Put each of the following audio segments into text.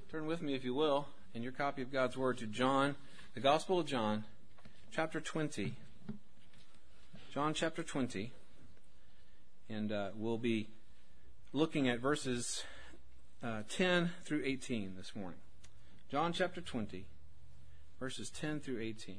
Turn with me, if you will, in your copy of God's Word to John, the Gospel of John, chapter 20. John chapter 20. And we'll be looking at verses 10 through 18 this morning. John chapter 20, verses 10 through 18.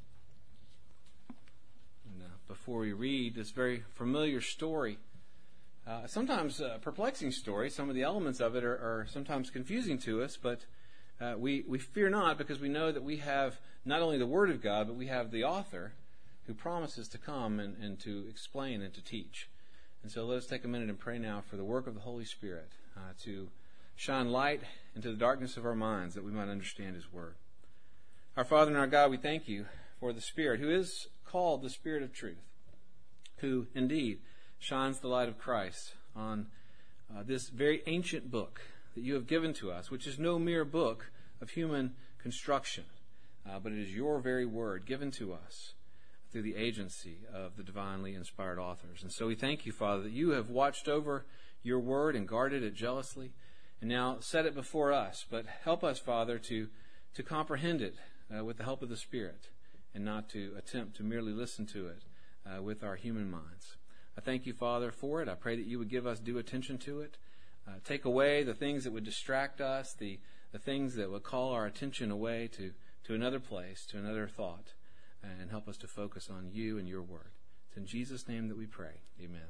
And before we read this very familiar story, sometimes a perplexing story, some of the elements of it are sometimes confusing to us, but we fear not, because we know that we have not only the Word of God, but we have the author who promises to come and to explain and to teach. And so let us take a minute and pray now for the work of the Holy Spirit to shine light into the darkness of our minds, that we might understand His Word. Our Father and our God, we thank You for the Spirit, who is called the Spirit of truth, who indeed shines the light of Christ on this very ancient book that You have given to us, which is no mere book of human construction, but it is Your very Word given to us through the agency of the divinely inspired authors. And so we thank You, Father, that You have watched over Your Word and guarded it jealously, and now set it before us. But help us, Father, to comprehend it with the help of the Spirit, and not to attempt to merely listen to it with our human minds. I thank You, Father, for it. I pray that You would give us due attention to it. Take away the things that would distract us, the things that would call our attention away to another place, to another thought, and help us to focus on You and Your Word. It's in Jesus' name that we pray. Amen.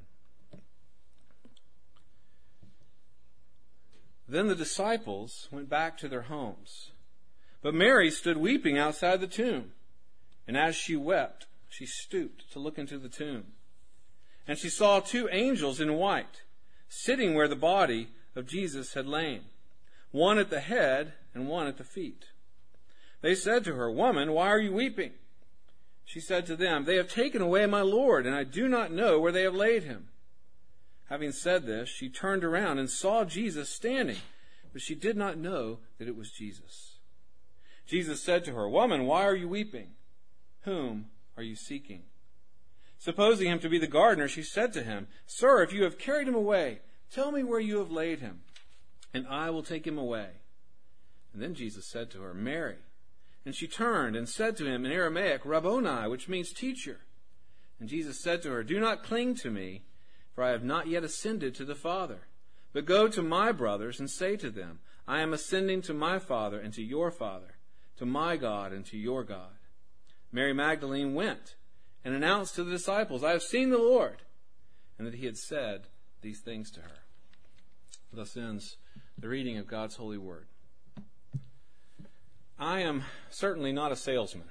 Then the disciples went back to their homes, but Mary stood weeping outside the tomb. And as she wept, she stooped to look into the tomb. And she saw two angels in white, sitting where the body of Jesus had lain, one at the head and one at the feet. They said to her, "Woman, why are you weeping?" She said to them, "They have taken away my Lord, and I do not know where they have laid Him." Having said this, she turned around and saw Jesus standing, but she did not know that it was Jesus. Jesus said to her, "Woman, why are you weeping? Whom are you seeking?" Supposing Him to be the gardener, she said to Him, "Sir, if you have carried Him away, tell me where you have laid Him, and I will take Him away." And then Jesus said to her, "Mary." And she turned and said to Him in Aramaic, "Rabboni," which means teacher. And Jesus said to her, "Do not cling to me, for I have not yet ascended to the Father. But go to my brothers and say to them, I am ascending to my Father and to your Father, to my God and to your God." Mary Magdalene went and announced to the disciples, "I have seen the Lord," and that He had said these things to her. Thus ends the reading of God's holy word. I am certainly not a salesman.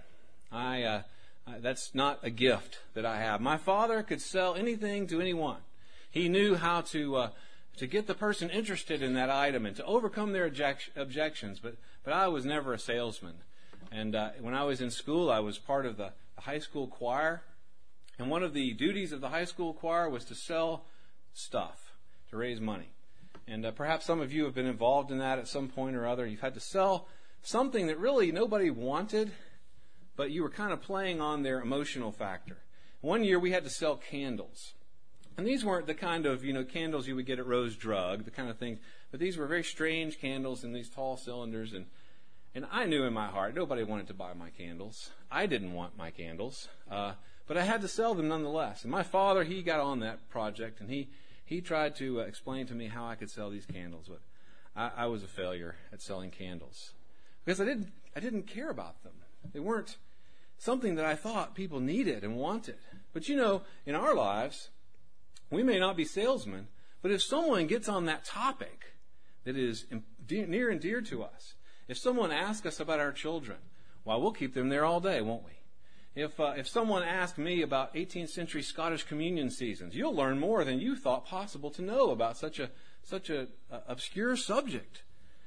That's not a gift that I have. My father could sell anything to anyone. He knew how to get the person interested in that item and to overcome their objections, but I was never a salesman. And when I was in school, I was part of the high school choir. And one of the duties of the high school choir was to sell stuff to raise money. And perhaps some of you have been involved in that at some point or other. You've had to sell something that really nobody wanted, but you were kind of playing on their emotional factor. One year we had to sell candles. And these weren't the kind of, candles you would get at Rose Drug, the kind of thing. But these were very strange candles in these tall cylinders. And I knew in my heart nobody wanted to buy my candles. I didn't want my candles. But I had to sell them nonetheless. And my father, he got on that project, and he tried to explain to me how I could sell these candles. But I was a failure at selling candles, because I didn't care about them. They weren't something that I thought people needed and wanted. But in our lives, we may not be salesmen, but if someone gets on that topic that is near and dear to us, if someone asks us about our children, well, we'll keep them there all day, won't we? If someone asked me about 18th century Scottish communion seasons, you'll learn more than you thought possible to know about such a obscure subject.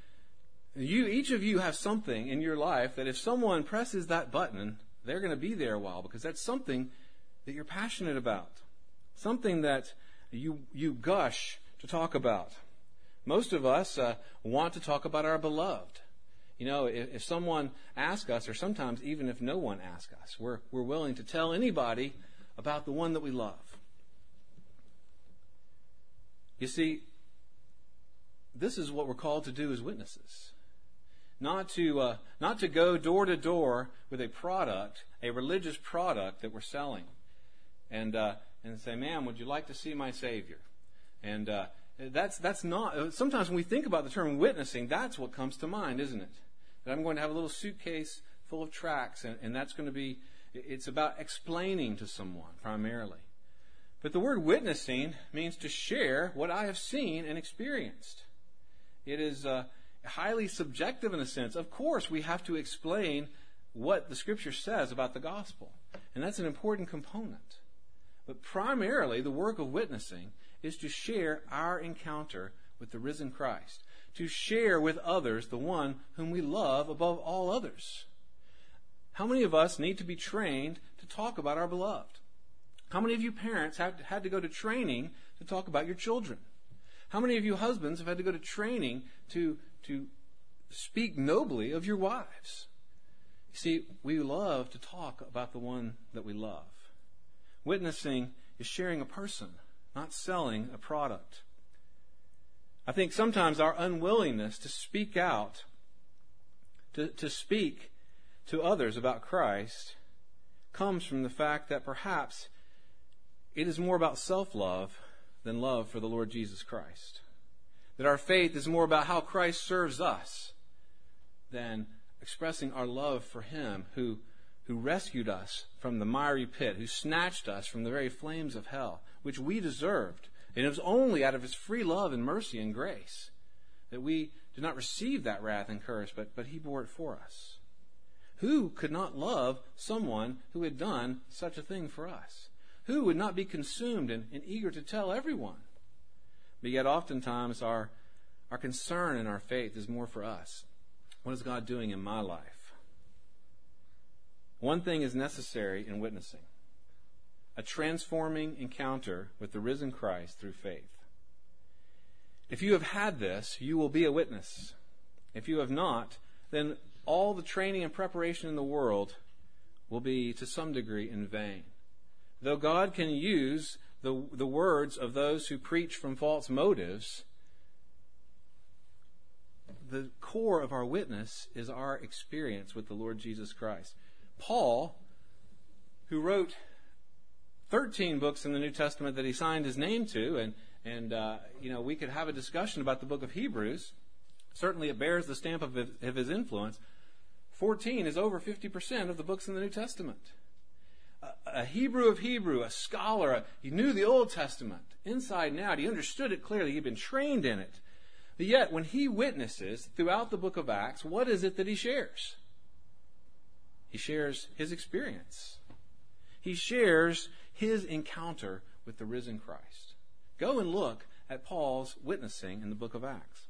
Each of you have something in your life that if someone presses that button, they're going to be there a while, because that's something that you're passionate about, something that you gush to talk about. Most of us want to talk about our beloved. If someone asks us, or sometimes even if no one asks us, we're willing to tell anybody about the one that we love. You see, this is what we're called to do as witnesses. not to go door to door with a product, a religious product that we're selling, and say, "Ma'am, would you like to see my Savior?" And that's not. Sometimes when we think about the term witnessing, that's what comes to mind, isn't it? That I'm going to have a little suitcase full of tracts, and that's going to be. It's about explaining to someone primarily. But the word witnessing means to share what I have seen and experienced. It is highly subjective in a sense. Of course, we have to explain what the Scripture says about the gospel, and that's an important component. But primarily, the work of witnessing is to share our encounter with the risen Christ, to share with others the one whom we love above all others. How many of us need to be trained to talk about our beloved? How many of you parents have had to go to training to talk about your children? How many of you husbands have had to go to training to speak nobly of your wives? You see, we love to talk about the one that we love. Witnessing is sharing a person, not selling a product. I think sometimes our unwillingness to speak out, to speak to others about Christ, comes from the fact that perhaps it is more about self-love than love for the Lord Jesus Christ. That our faith is more about how Christ serves us than expressing our love for Him who rescued us from the miry pit, who snatched us from the very flames of hell, which we deserved. And it was only out of His free love and mercy and grace that we did not receive that wrath and curse, but He bore it for us. Who could not love someone who had done such a thing for us? Who would not be consumed and eager to tell everyone? But yet oftentimes our concern and our faith is more for us. What is God doing in my life? One thing is necessary in witnessing: a transforming encounter with the risen Christ through faith. If you have had this, you will be a witness. If you have not, then all the training and preparation in the world will be to some degree in vain. Though God can use the words of those who preach from false motives, the core of our witness is our experience with the Lord Jesus Christ. Paul, who wrote 13 books in the New Testament that he signed his name to, and we could have a discussion about the book of Hebrews. Certainly it bears the stamp of his influence. 14 is over 50% of the books in the New Testament. A Hebrew of Hebrew, a scholar, he knew the Old Testament inside and out. He understood it clearly. He'd been trained in it. But yet, when he witnesses throughout the book of Acts, what is it that he shares? He shares his experience. He shares his encounter with the risen Christ. Go and look at Paul's witnessing in the book of Acts.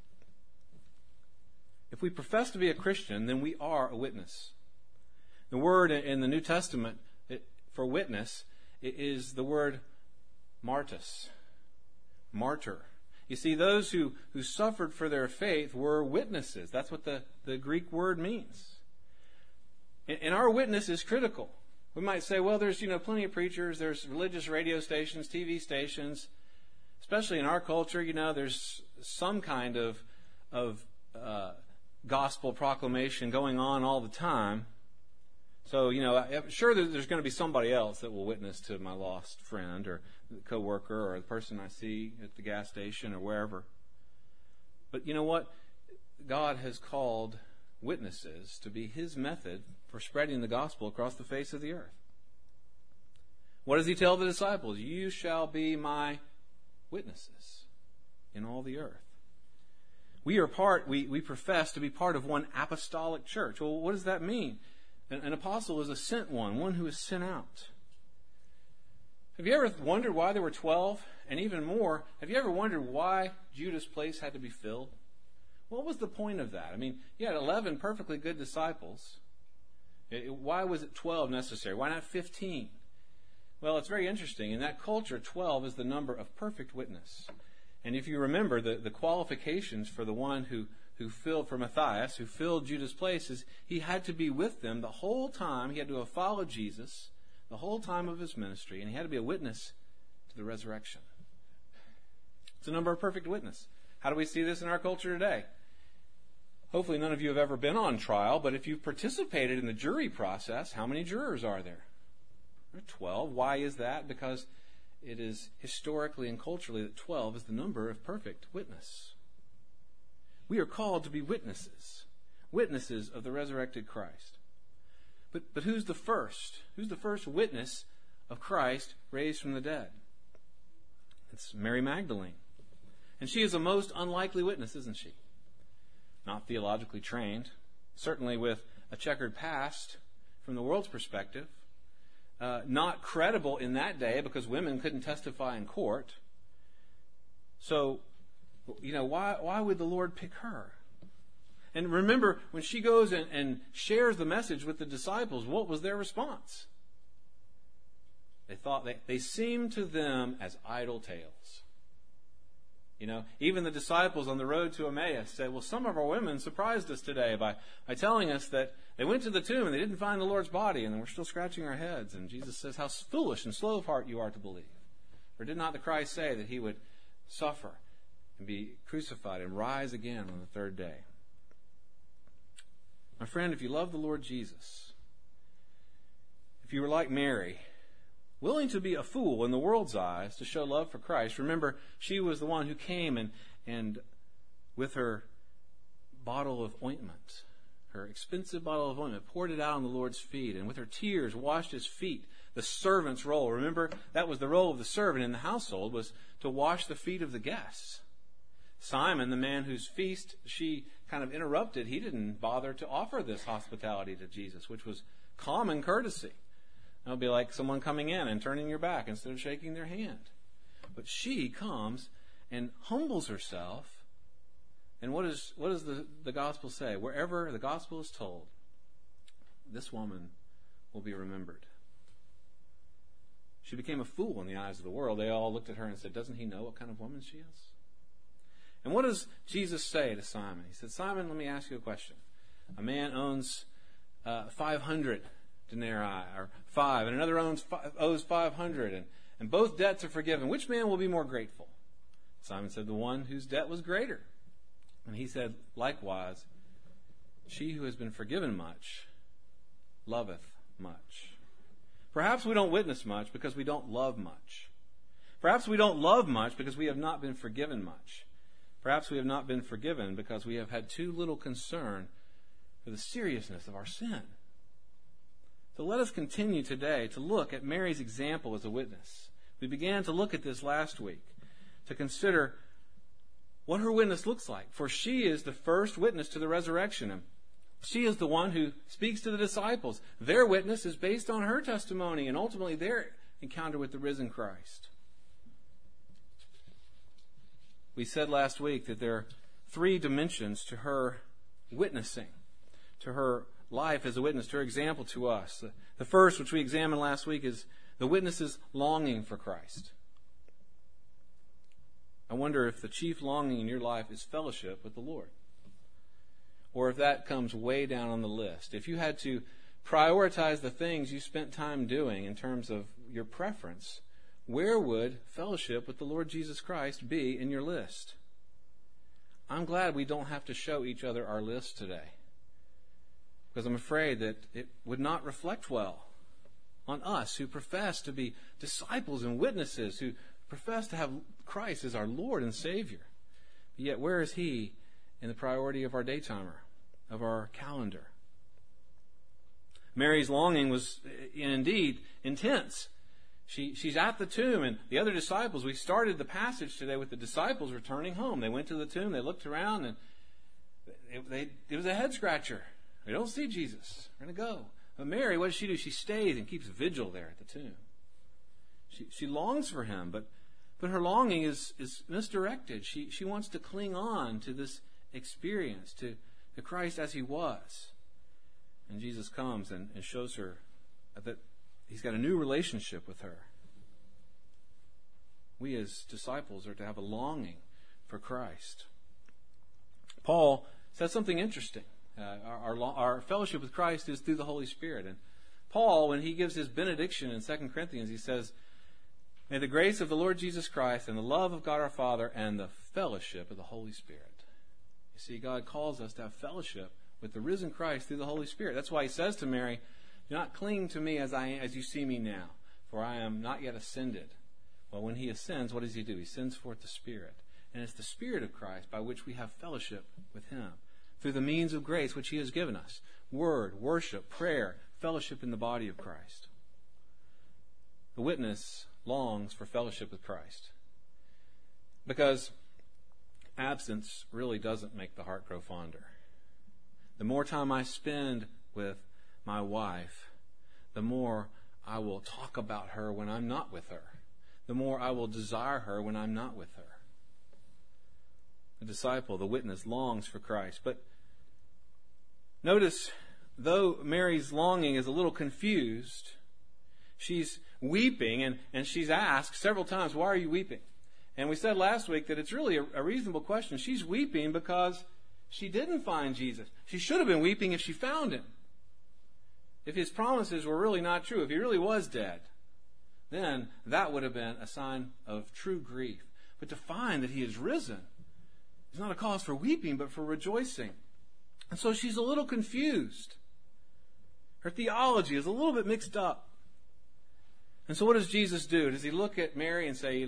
If we profess to be a Christian, then we are a witness. The word in the New Testament for witness is the word martyrs, martyr. You see, those who suffered for their faith were witnesses. That's what the Greek word means. And our witness is critical. We might say, well, there's plenty of preachers, there's religious radio stations, TV stations. Especially in our culture, there's some kind of gospel proclamation going on all the time. So, I'm sure that there's going to be somebody else that will witness to my lost friend or coworker or the person I see at the gas station or wherever. But you know what? God has called witnesses to be His method for spreading the gospel across the face of the earth. What does He tell the disciples? You shall be my witnesses in all the earth. We profess to be part of one apostolic church. Well, what does that mean? An apostle is a sent one who is sent out. Have you ever wondered why there were 12? And even more, have you ever wondered why Judas' place had to be filled? What was the point of that? I mean, you had 11 perfectly good disciples. Why was it 12 necessary? Why not 15? Well, it's very interesting. In that culture, 12 is the number of perfect witness. And if you remember the qualifications for the one who filled, for Matthias, who filled Judas' place, is he had to be with them the whole time. He had to have followed Jesus the whole time of his ministry, and he had to be a witness to the resurrection. It's a number of perfect witness. How do we see this in our culture today? Hopefully none of you have ever been on trial, but if you've participated in the jury process, how many jurors are there? There are 12. Why is that? Because it is historically and culturally that 12 is the number of perfect witness. We are called to be witnesses of the resurrected Christ. But who's the first? Who's the first witness of Christ raised from the dead? It's Mary Magdalene. And she is a most unlikely witness, isn't she? Not theologically trained, certainly with a checkered past from the world's perspective, not credible in that day because women couldn't testify in court. So, why would the Lord pick her? And remember, when she goes and shares the message with the disciples, what was their response? They thought they seemed to them as idle tales. Even the disciples on the road to Emmaus said, well, some of our women surprised us today by telling us that they went to the tomb and they didn't find the Lord's body, and we're still scratching our heads. And Jesus says, how foolish and slow of heart you are to believe. For did not the Christ say that he would suffer and be crucified and rise again on the third day? My friend, if you love the Lord Jesus, if you were like Mary, willing to be a fool in the world's eyes to show love for Christ. Remember, she was the one who came and with her bottle of ointment, her expensive bottle of ointment, poured it out on the Lord's feet, and with her tears washed his feet. The servant's role. Remember, that was the role of the servant in the household, was to wash the feet of the guests. Simon, the man whose feast she kind of interrupted, he didn't bother to offer this hospitality to Jesus, which was common courtesy. It would be like someone coming in and turning your back instead of shaking their hand. But she comes and humbles herself. And what does the gospel say? Wherever the gospel is told, this woman will be remembered. She became a fool in the eyes of the world. They all looked at her and said, doesn't he know what kind of woman she is? And what does Jesus say to Simon? He said, Simon, let me ask you a question. A man owns 500 denarii, or 5, and another owes 500, and both debts are forgiven. Which man will be more grateful? Simon said, the one whose debt was greater. And he said, likewise, she who has been forgiven much loveth much. Perhaps we don't witness much because we don't love much. Perhaps we don't love much because we have not been forgiven much. Perhaps we have not been forgiven because we have had too little concern for the seriousness of our sin. So let us continue today to look at Mary's example as a witness. We began to look at this last week, to consider what her witness looks like. For she is the first witness to the resurrection. And she is the one who speaks to the disciples. Their witness is based on her testimony and ultimately their encounter with the risen Christ. We said last week that there are 3 dimensions to her witnessing, to her life as a witness, to her example to us. The first, which we examined last week, is the witness's longing for Christ. I wonder if the chief longing in your life is fellowship with the Lord, or if that comes way down on the list. If you had to prioritize the things you spent time doing in terms of your preference, where would fellowship with the Lord Jesus Christ be in your list? I'm glad we don't have to show each other our list today, because I'm afraid that it would not reflect well on us who profess to be disciples and witnesses, who profess to have Christ as our Lord and Savior. But yet, where is He in the priority of our daytimer, of our calendar? Mary's longing was indeed intense. She's at the tomb, and the other disciples, we started the passage today with the disciples returning home. They went to the tomb, they looked around, and it was a head scratcher. They don't see Jesus. We're going to go. But Mary, what does she do? She stays and keeps vigil there at the tomb. She longs for Him, but her longing is misdirected. She wants to cling on to this experience, to Christ as He was. And Jesus comes and shows her that He's got a new relationship with her. We as disciples are to have a longing for Christ. Paul says something interesting. Our fellowship with Christ is through the Holy Spirit. And Paul, when he gives his benediction in 2 Corinthians, he says, may the grace of the Lord Jesus Christ and the love of God our Father and the fellowship of the Holy Spirit. You see, God calls us to have fellowship with the risen Christ through the Holy Spirit. That's why he says to Mary, do not cling to me as you see me now, for I am not yet ascended. Well, when he ascends, what does he do? He sends forth the Spirit. And it's the Spirit of Christ by which we have fellowship with him through the means of grace which he has given us. Word, worship, prayer, fellowship in the body of Christ. The witness longs for fellowship with Christ because absence really doesn't make the heart grow fonder. The more time I spend with my wife, the more I will talk about her when I'm not with her. The more I will desire her when I'm not with her. The disciple, the witness, longs for Christ. But notice, though Mary's longing is a little confused, she's weeping, and she's asked several times, why are you weeping? And we said last week that it's really a reasonable question. She's weeping because she didn't find Jesus. She should have been weeping if she found him. If his promises were really not true, if he really was dead, then that would have been a sign of true grief. But to find that he is risen is not a cause for weeping, but for rejoicing. And so she's a little confused. Her theology is a little bit mixed up. And so what does Jesus do? Does he look at Mary and say,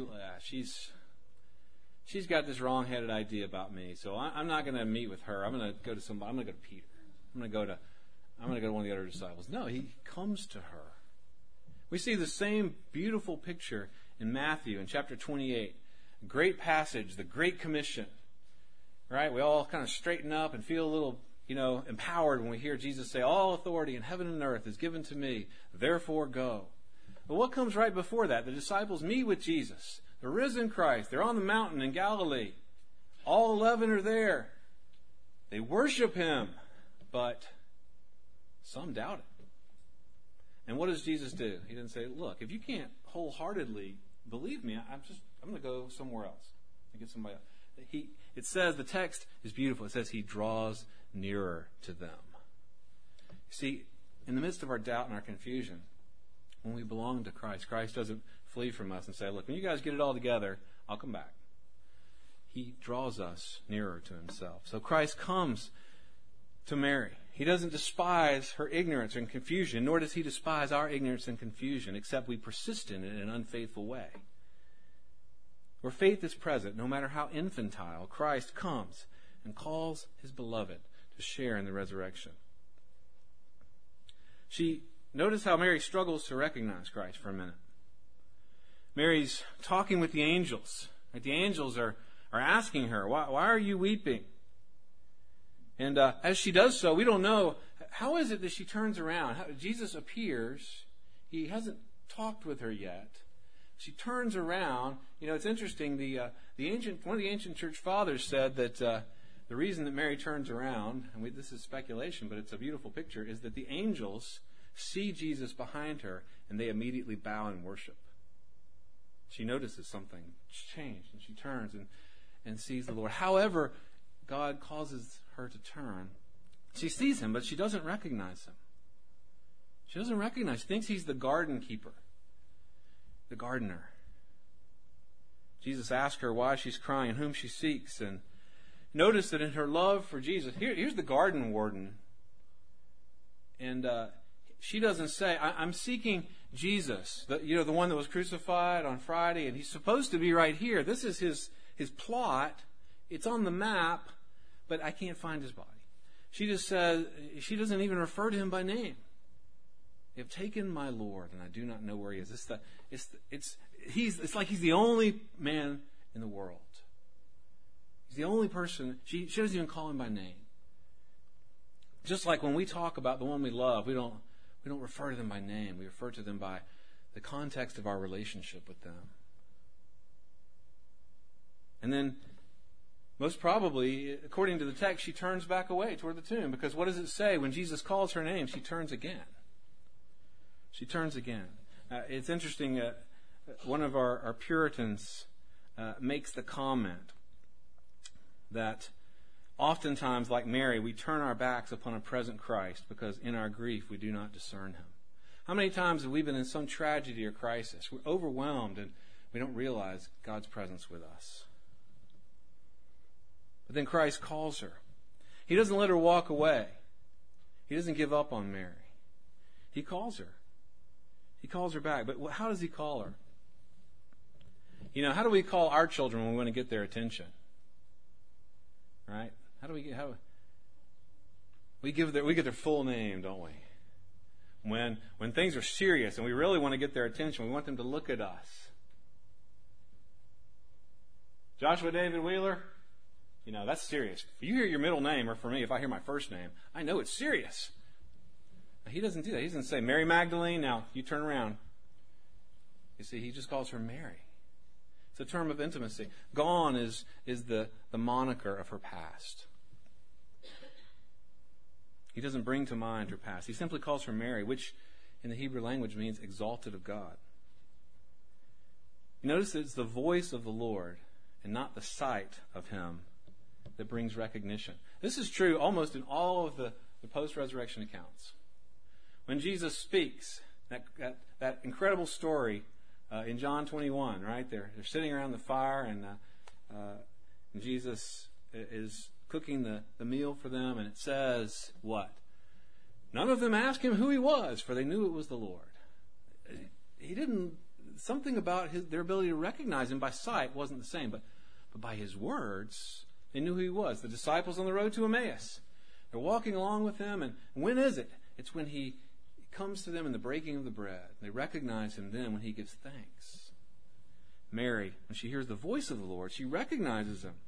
she's got this wrong-headed idea about me, so I'm not going to meet with her. I'm going to go to somebody. I'm going to go to Peter. I'm going to go to one of the other disciples. No, he comes to her. We see the same beautiful picture in Matthew in chapter 28. Great passage, the Great Commission. Right? We all kind of straighten up and feel a little, empowered when we hear Jesus say, all authority in heaven and earth is given to me, therefore go. But what comes right before that? The disciples meet with Jesus, the risen Christ. They're on the mountain in Galilee. All 11 are there. They worship him, but some doubt it. And what does Jesus do? He doesn't say, look, if you can't wholeheartedly believe me, I'm going to go somewhere else and get somebody else. It says, the text is beautiful. It says he draws nearer to them. You see, in the midst of our doubt and our confusion, when we belong to Christ, Christ doesn't flee from us and say, look, when you guys get it all together, I'll come back. He draws us nearer to himself. So Christ comes to Mary. He doesn't despise her ignorance and confusion, nor does he despise our ignorance and confusion, except we persist in it in an unfaithful way. Where faith is present, no matter how infantile, Christ comes and calls his beloved to share in the resurrection. Notice how Mary struggles to recognize Christ for a minute. Mary's talking with the angels. Right? The angels are asking her, why are you weeping? And as she does so, we don't know, how is it that she turns around? Jesus appears. He hasn't talked with her yet. She turns around. It's interesting. One of the ancient church fathers said that the reason that Mary turns around, and this is speculation, but it's a beautiful picture, is that the angels see Jesus behind her, and they immediately bow and worship. She notices something changed, and she turns and sees the Lord. However, God causes her to turn. She sees him, but she doesn't recognize him. She thinks he's the garden keeper, the gardener. Jesus asks her why she's crying, whom she seeks, and notice that in her love for Jesus, here's the garden warden, and she doesn't say, I'm seeking Jesus, the one that was crucified on Friday, and he's supposed to be right here. This is his plot. It's on the map, but I can't find his body. She just says, she doesn't even refer to him by name. They have taken my Lord, and I do not know where he is. It's like he's the only man in the world. He's the only person. She doesn't even call him by name. Just like when we talk about the one we love, we don't refer to them by name. We refer to them by the context of our relationship with them. And then, most probably, according to the text, she turns back away toward the tomb. Because what does it say? When Jesus calls her name, she turns again. She turns again. It's interesting, one of our Puritans makes the comment that oftentimes, like Mary, we turn our backs upon a present Christ because in our grief we do not discern him. How many times have we been in some tragedy or crisis? We're overwhelmed and we don't realize God's presence with us. But then Christ calls her. He doesn't let her walk away. He doesn't give up on Mary. He calls her. He calls her back. But how does he call her? You know, how do we call our children when we want to get their attention? Right? We get their full name, don't we? When things are serious and we really want to get their attention, we want them to look at us. Joshua David Wheeler, you know, that's serious. If you hear your middle name, or for me, if I hear my first name, I know it's serious. He doesn't do that. He doesn't say, Mary Magdalene, now you turn around. You see, he just calls her Mary. It's a term of intimacy. Gone is the moniker of her past. He doesn't bring to mind her past. He simply calls her Mary, which in the Hebrew language means exalted of God. You notice it's the voice of the Lord and not the sight of him that brings recognition. This is true almost in all of the post-resurrection accounts. When Jesus speaks, that incredible story in John 21, right? They're sitting around the fire, and Jesus is cooking the meal for them, and it says what? None of them asked him who he was, for they knew it was the Lord. He didn't. Something about their ability to recognize him by sight wasn't the same, but by his words, they knew who he was. The disciples on the road to Emmaus, they're walking along with him, and when is it? It's when he comes to them in the breaking of the bread. They recognize him then when he gives thanks. Mary, when she hears the voice of the Lord, she recognizes him.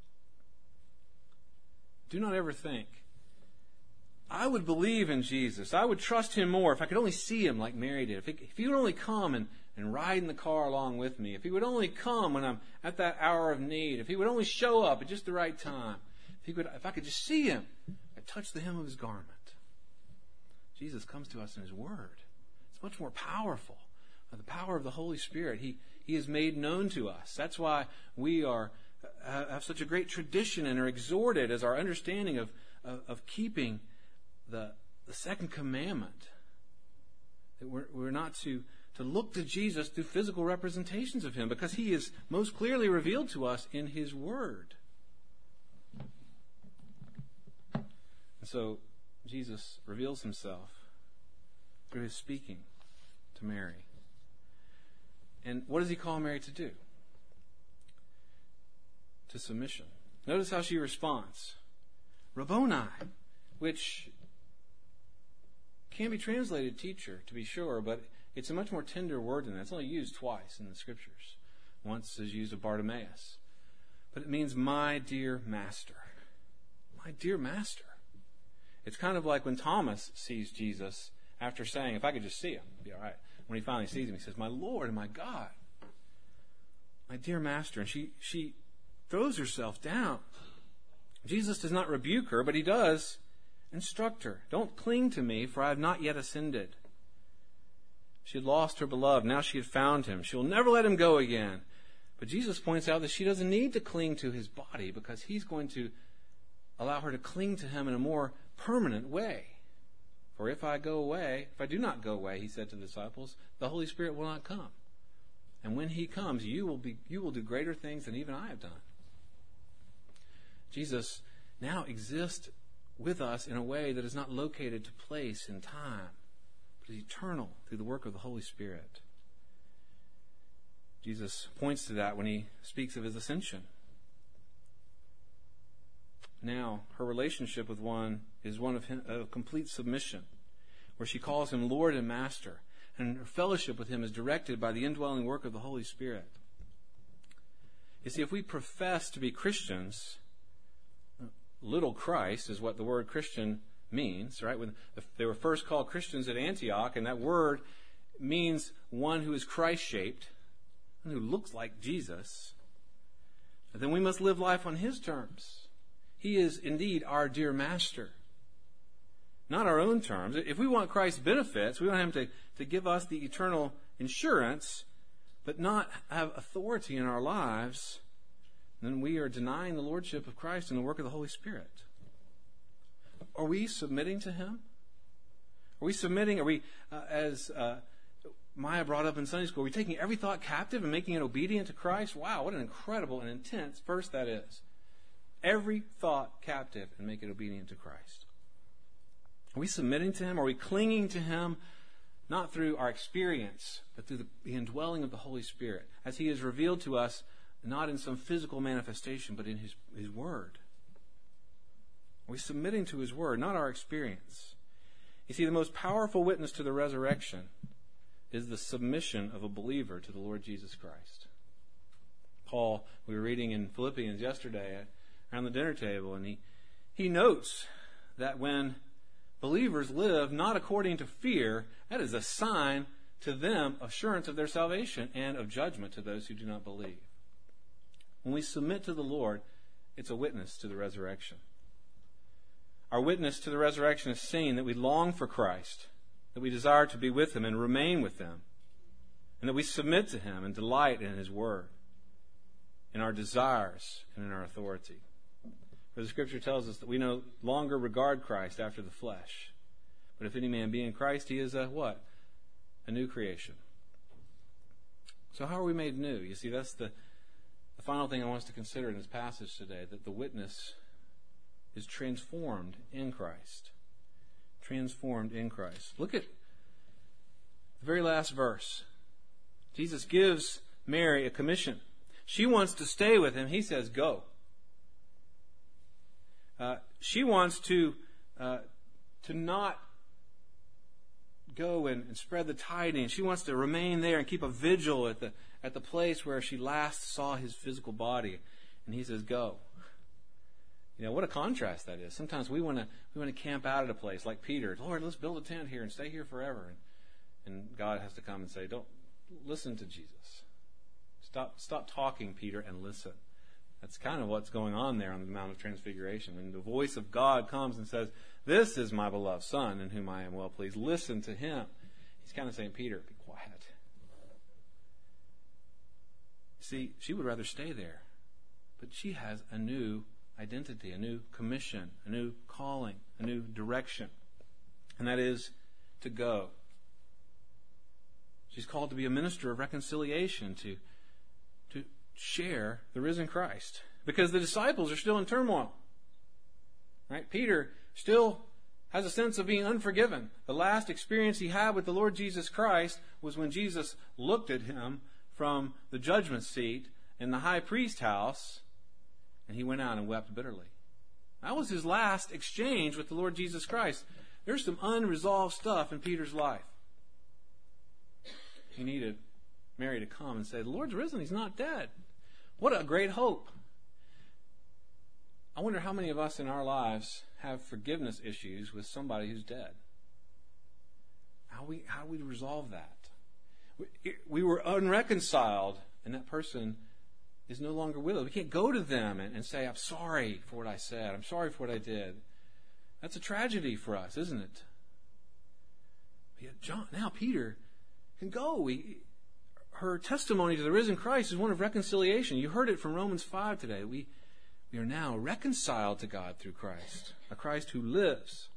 Do not ever think, I would believe in Jesus. I would trust him more if I could only see him like Mary did. If he would only come and ride in the car along with me. If he would only come when I'm at that hour of need. If he would only show up at just the right time. If I could just see him and touch the hem of his garment. Jesus comes to us in his word. It's much more powerful. The power of the Holy Spirit. He is made known to us. That's why we have such a great tradition and are exhorted as our understanding of keeping the second commandment. That we're not to look to Jesus through physical representations of him, because he is most clearly revealed to us in his word. And so Jesus reveals himself through his speaking to Mary. And what does he call Mary to do? To submission. Notice how she responds. Rabboni, which can be translated teacher, to be sure, but it's a much more tender word than that. It's only used twice in the Scriptures. Once is used of Bartimaeus. But it means my dear master. My dear master. It's kind of like when Thomas sees Jesus after saying, if I could just see him, it'd be all right. When he finally sees him, he says, my Lord and my God. My dear master. And she throws herself down. Jesus does not rebuke her, but he does instruct her. Don't cling to me, for I have not yet ascended. She had lost her beloved. Now she had found him. She will never let him go again. But Jesus points out that she doesn't need to cling to his body, because he's going to allow her to cling to him in a more permanent way. For if I do not go away, he said to the disciples, the Holy Spirit will not come. And when he comes, you will do greater things than even I have done. Jesus now exists with us in a way that is not located to place in time, but is eternal through the work of the Holy Spirit. Jesus points to that when he speaks of his ascension. Now, her relationship with is one of complete submission, where she calls him Lord and Master, and her fellowship with him is directed by the indwelling work of the Holy Spirit. You see, if we profess to be Christians, little Christ is what the word Christian means, right? When they were first called Christians at Antioch, and that word means one who is Christ-shaped, and who looks like Jesus, then we must live life on his terms. He is indeed our dear master. Not our own terms. If we want Christ's benefits, we want him to give us the eternal insurance, but not have authority in our lives, then we are denying the lordship of Christ and the work of the Holy Spirit. Are we submitting to him? Are we submitting? Are we, as Maya brought up in Sunday school, are we taking every thought captive and making it obedient to Christ? Wow, what an incredible and intense verse that is. every thought captive and make it obedient to Christ. Are we submitting to Him? Are we clinging to Him? Not through our experience, but through the indwelling of the Holy Spirit, as He is revealed to us, not in some physical manifestation, but in His Word. Are we submitting to His Word, not our experience? You see, the most powerful witness to the resurrection is the submission of a believer to the Lord Jesus Christ. Paul, we were reading in Philippians yesterday around the dinner table, and he notes that when believers live not according to fear, that is a sign to them, assurance of their salvation and of judgment to those who do not believe. When we submit to the Lord, it's a witness to the resurrection. Our witness to the resurrection is saying that we long for Christ, that we desire to be with Him and remain with Him, and that we submit to Him and delight in His Word, in our desires and in our authority. For the Scripture tells us that we no longer regard Christ after the flesh. But if any man be in Christ, he is a what? A new creation. So how are we made new? You see, that's the final thing I want us to consider in this passage today, that the witness is transformed in Christ. Transformed in Christ. Look at the very last verse. Jesus gives Mary a commission. She wants to stay with Him. He says, go. She wants to not go and spread the tidings. She wants to remain there and keep a vigil at the place where she last saw His physical body. And He says, go. You know, what a contrast that is. Sometimes we want to camp out at a place like Peter. Lord, let's build a tent here and stay here forever. And God has to come and say, don't listen to Jesus. Stop talking, Peter, and listen. That's kind of what's going on there on the Mount of Transfiguration. When the voice of God comes and says, this is my beloved Son in whom I am well pleased. Listen to Him. He's kind of saying, Peter, be quiet. See, she would rather stay there. But she has a new identity, a new commission, a new calling, a new direction. And that is to go. She's called to be a minister of reconciliation, to share the risen Christ. Because the disciples are still in turmoil. Right? Peter still has a sense of being unforgiven. The last experience he had with the Lord Jesus Christ was when Jesus looked at him from the judgment seat in the high priest house, and he went out and wept bitterly. That was his last exchange with the Lord Jesus Christ. There's some unresolved stuff in Peter's life. He needed Mary to come and say, the Lord's risen, He's not dead. What a great hope. I wonder how many of us in our lives have forgiveness issues with somebody who's dead. How do we resolve that? We were unreconciled, and that person is no longer with us. We can't go to them and say, I'm sorry for what I said. I'm sorry for what I did. That's a tragedy for us, isn't it? But yet now Peter can go. Her testimony to the risen Christ is one of reconciliation. You heard it from Romans 5 today. We are now reconciled to God through Christ, a Christ who lives.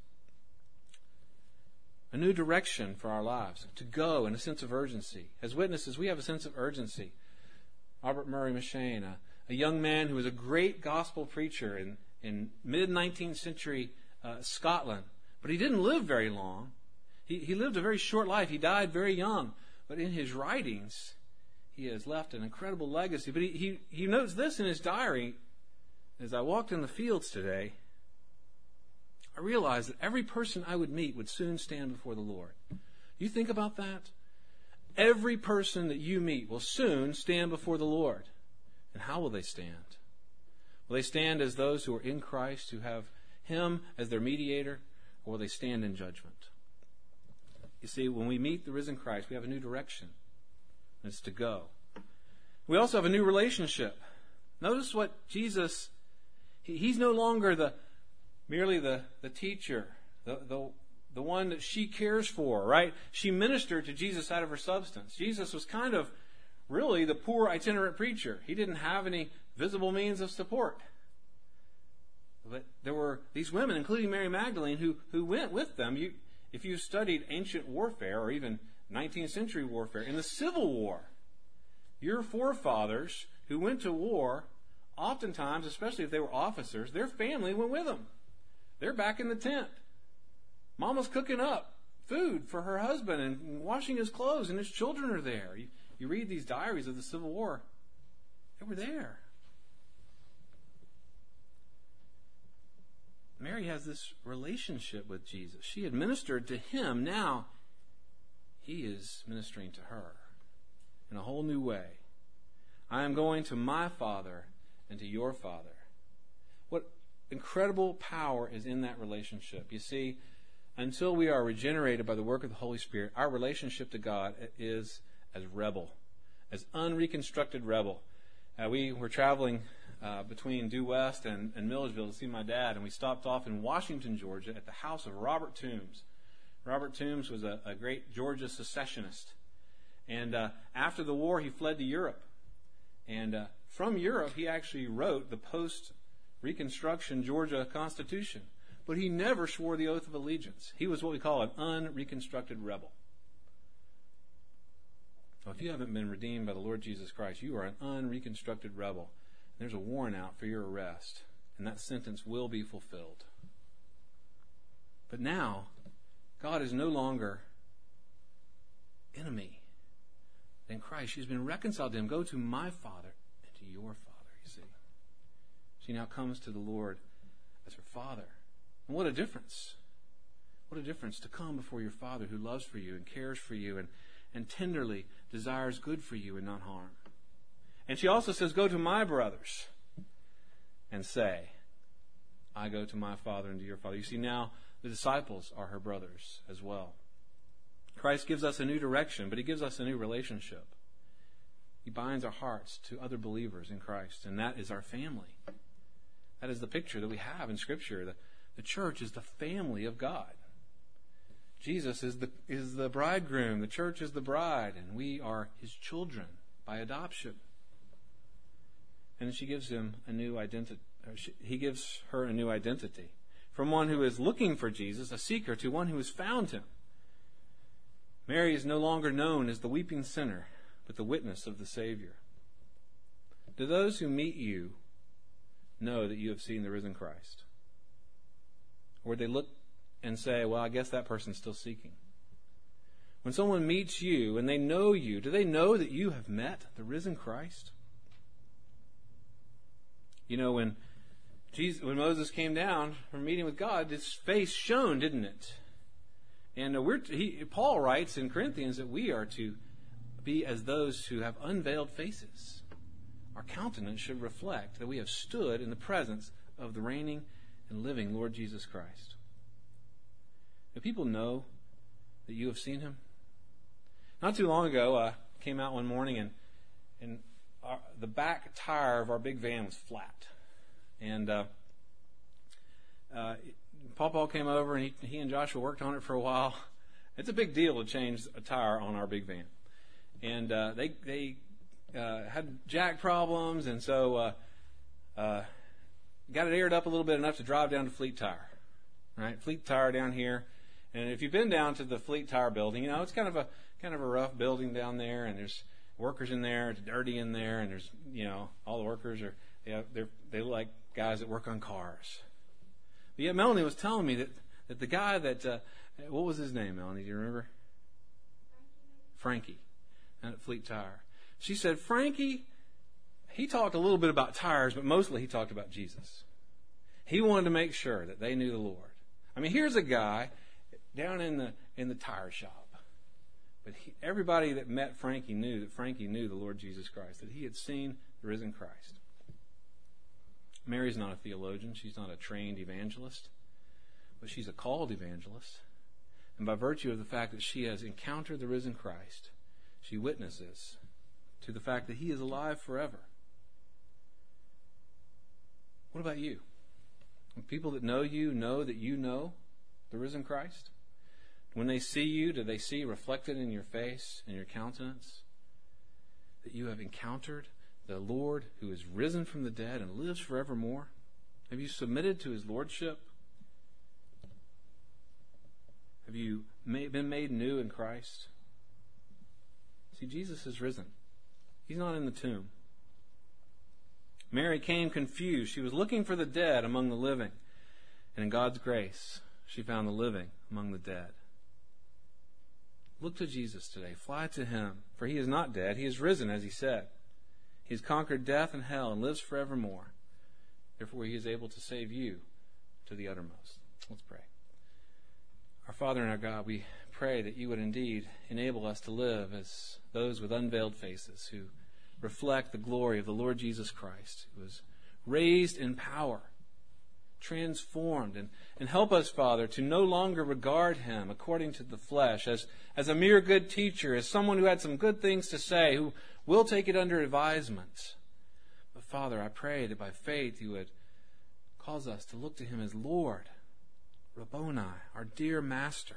A new direction for our lives, to go in a sense of urgency. As witnesses, we have a sense of urgency. Albert Murray M'Cheyne, a young man who was a great gospel preacher in mid-19th century Scotland, but he didn't live very long. He lived a very short life. He died very young. But in his writings, he has left an incredible legacy. But he notes this in his diary. As I walked in the fields today, I realized that every person I would meet would soon stand before the Lord. You think about that? Every person that you meet will soon stand before the Lord. And how will they stand? Will they stand as those who are in Christ, who have Him as their mediator, or will they stand in judgment? You see, when we meet the risen Christ, we have a new direction. And it's to go. We also have a new relationship. Notice what Jesus, He's no longer merely the teacher, the one that she cares for, right? She ministered to Jesus out of her substance. Jesus was kind of really the poor itinerant preacher. He didn't have any visible means of support. But there were these women, including Mary Magdalene, who went with them. If you studied ancient warfare, or even 19th century warfare, in the Civil War, your forefathers who went to war oftentimes, especially if they were officers, their family went with them. They're back in the tent. Mama's cooking up food for her husband and washing his clothes, and his children are there. You read these diaries of the Civil War. They were there. Mary has this relationship with Jesus. She had ministered to him. Now he is ministering to her in a whole new way. I am going to my Father and to your Father. What incredible power is in that relationship. You see, until we are regenerated by the work of the Holy Spirit, our relationship to God is as rebel, as unreconstructed rebel. We were traveling between Due West and Milledgeville to see my dad, and we stopped off in Washington, Georgia, at the house of Robert Toombs. Robert Toombs was a great Georgia secessionist. And after the war, he fled to Europe. And from Europe, he actually wrote the post-Reconstruction Georgia Constitution. But he never swore the oath of allegiance. He was what we call an unreconstructed rebel. So if you haven't been redeemed by the Lord Jesus Christ, you are an unreconstructed rebel. There's a warrant out for your arrest, and that sentence will be fulfilled. But now, God is no longer enemy in Christ. She's been reconciled to him. Go to my Father and to your Father, you see. She now comes to the Lord as her Father. And what a difference. What a difference to come before your Father who loves for you and cares for you and tenderly desires good for you and not harm. And she also says, go to my brothers and say, I go to my Father and to your Father. You see, now the disciples are her brothers as well. Christ gives us a new direction, but he gives us a new relationship. He binds our hearts to other believers in Christ, and that is our family. That is the picture that we have in Scripture. The church is the family of God. Jesus is the bridegroom. The church is the bride, and we are his children by adoption. And she gives him a new identity. He gives her a new identity. From one who is looking for Jesus, a seeker, to one who has found him. Mary is no longer known as the weeping sinner, but the witness of the Savior. Do those who meet you know that you have seen the risen Christ? Or they look and say, well, I guess that person's still seeking. When someone meets you and they know you, do they know that you have met the risen Christ? You know, when Moses came down from meeting with God, his face shone, didn't it? And Paul writes in Corinthians that we are to be as those who have unveiled faces. Our countenance should reflect that we have stood in the presence of the reigning and living Lord Jesus Christ. Do people know that you have seen him? Not too long ago, I came out one morning and the back tire of our big van was flat. And Paul came over and he and Joshua worked on it for a while. It's a big deal to change a tire on our big van. And they had jack problems, and so got it aired up a little bit enough to drive down to Fleet Tire. Right? Fleet Tire down here. And if you've been down to the Fleet Tire building, you know, it's kind of a rough building down there, and there's workers in there, it's dirty in there, and there's, you know, all the workers they look like guys that work on cars. But yet Melanie was telling me that the guy that what was his name, Melanie? Do you remember? Frankie. At Fleet Tire. She said, Frankie, he talked a little bit about tires, but mostly he talked about Jesus. He wanted to make sure that they knew the Lord. I mean, here's a guy down in the tire shop. But everybody that met Frankie knew that Frankie knew the Lord Jesus Christ, that he had seen the risen Christ. Mary's not a theologian. She's not a trained evangelist. But she's a called evangelist. And by virtue of the fact that she has encountered the risen Christ, she witnesses to the fact that he is alive forever. What about you? When people that know you know that you know the risen Christ? When they see you, do they see reflected in your face and your countenance that you have encountered the Lord who is risen from the dead and lives forevermore? Have you submitted to his lordship? Have you been made new in Christ? See, Jesus is risen. He's not in the tomb. Mary came confused. She was looking for the dead among the living. And in God's grace, she found the living among the dead. Look to Jesus today. Fly to him, for he is not dead. He is risen, as he said. He has conquered death and hell and lives forevermore. Therefore, he is able to save you to the uttermost. Let's pray. Our Father and our God, we pray that you would indeed enable us to live as those with unveiled faces who reflect the glory of the Lord Jesus Christ, who was raised in power, transformed, and help us, Father, to no longer regard him according to the flesh as a mere good teacher, as someone who had some good things to say, who will take it under advisement. But Father, I pray that by faith you would cause us to look to him as Lord, Rabboni, our dear Master.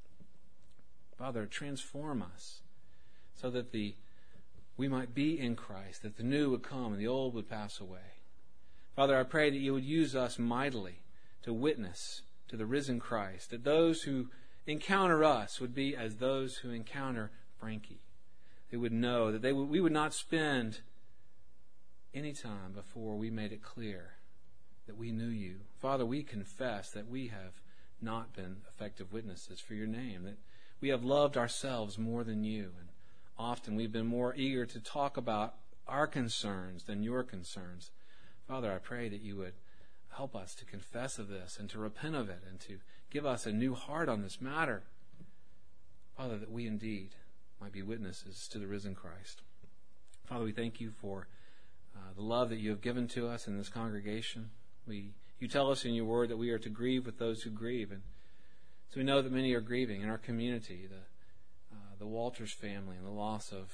Father, transform us so that we might be in Christ, that the new would come and the old would pass away. Father, I pray that you would use us mightily to witness to the risen Christ, that those who encounter us would be as those who encounter Frankie. They would know that we would not spend any time before we made it clear that we knew you. Father, we confess that we have not been effective witnesses for your name, that we have loved ourselves more than you, and often we've been more eager to talk about our concerns than your concerns. Father, I pray that you would help us to confess of this and to repent of it and to give us a new heart on this matter. Father, that we indeed might be witnesses to the risen Christ. Father, we thank you for the love that you have given to us in this congregation. You tell us in your word that we are to grieve with those who grieve, and so we know that many are grieving in our community, the Walters family and the loss of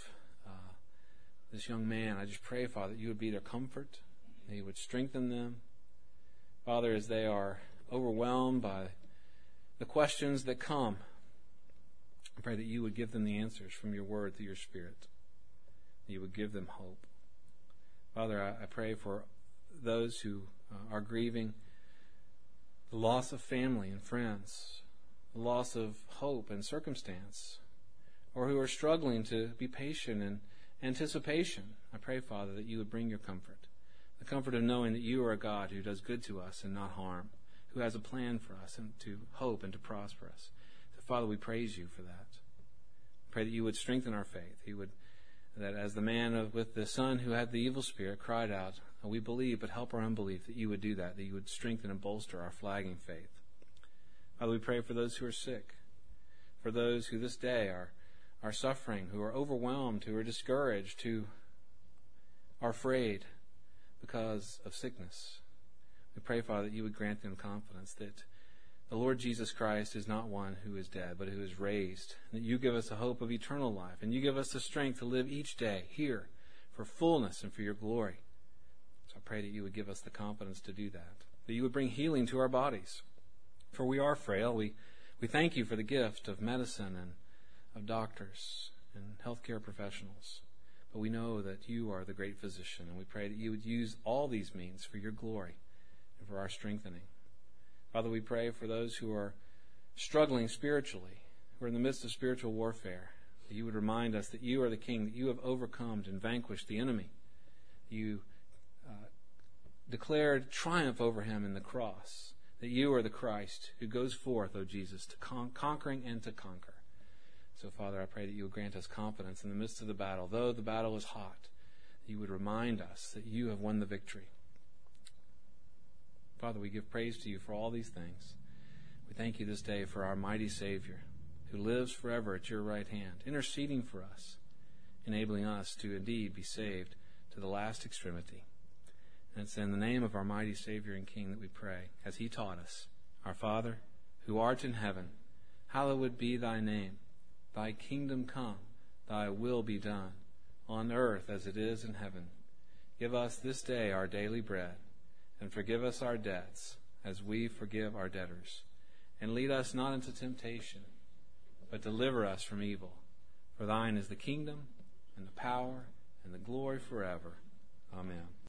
this young man. I just pray, Father, that you would be their comfort, that you would strengthen them. Father, as they are overwhelmed by the questions that come, I pray that you would give them the answers from your word through your Spirit, that you would give them hope. Father, I pray for those who are grieving the loss of family and friends, the loss of hope and circumstance, or who are struggling to be patient in anticipation. I pray, Father, that you would bring your comfort, the comfort of knowing that you are a God who does good to us and not harm, who has a plan for us and to hope and to prosper us. So, Father, we praise you for that. Pray that you would strengthen our faith. That as the man with the son who had the evil spirit cried out, we believe, but help our unbelief, that you would do that you would strengthen and bolster our flagging faith. Father, we pray for those who are sick, for those who this day are suffering, who are overwhelmed, who are discouraged, who are afraid because of sickness. We pray, Father, that you would grant them confidence that the Lord Jesus Christ is not one who is dead, but who is raised, and that you give us a hope of eternal life, and you give us the strength to live each day here for fullness and for your glory. So I pray that you would give us the confidence to do that you would bring healing to our bodies. For we are frail. We thank you for the gift of medicine and of doctors and healthcare professionals. But we know that you are the great physician, and we pray that you would use all these means for your glory and for our strengthening. Father, we pray for those who are struggling spiritually, who are in the midst of spiritual warfare, that you would remind us that you are the King, that you have overcome and vanquished the enemy. You declared triumph over him in the cross, that you are the Christ who goes forth, O Jesus, to conquering and to conquer. So, Father, I pray that you would grant us confidence in the midst of the battle. Though the battle is hot, you would remind us that you have won the victory. Father, we give praise to you for all these things. We thank you this day for our mighty Savior, who lives forever at your right hand, interceding for us, enabling us to indeed be saved to the last extremity. And it's in the name of our mighty Savior and King that we pray, as he taught us. Our Father, who art in heaven, hallowed be thy name. Thy kingdom come, thy will be done, on earth as it is in heaven. Give us this day our daily bread, and forgive us our debts, as we forgive our debtors. And lead us not into temptation, but deliver us from evil. For thine is the kingdom, and the power, and the glory forever. Amen.